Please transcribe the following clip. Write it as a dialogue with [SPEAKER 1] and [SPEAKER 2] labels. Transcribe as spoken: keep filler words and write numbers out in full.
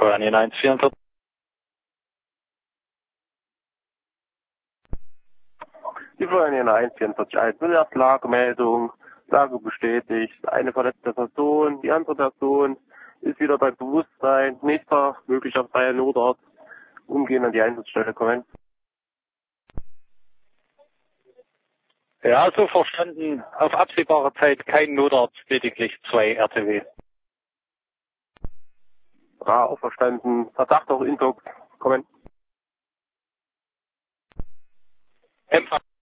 [SPEAKER 1] Spanien eins vierundvierzig.
[SPEAKER 2] Die Spanien eins vierundvierzig eins, erste Lagemeldung, Lage bestätigt, eine verletzte Person, die andere Person ist wieder bei Bewusstsein, nächster möglicher freier Notarzt, umgehend an die Einsatzstelle kommen.
[SPEAKER 1] Ja, so verstanden, auf absehbare Zeit kein Notarzt, lediglich zwei R T W.
[SPEAKER 2] Ja, auch verstanden, Verdacht auf Intox, kommen.
[SPEAKER 1] Empfang.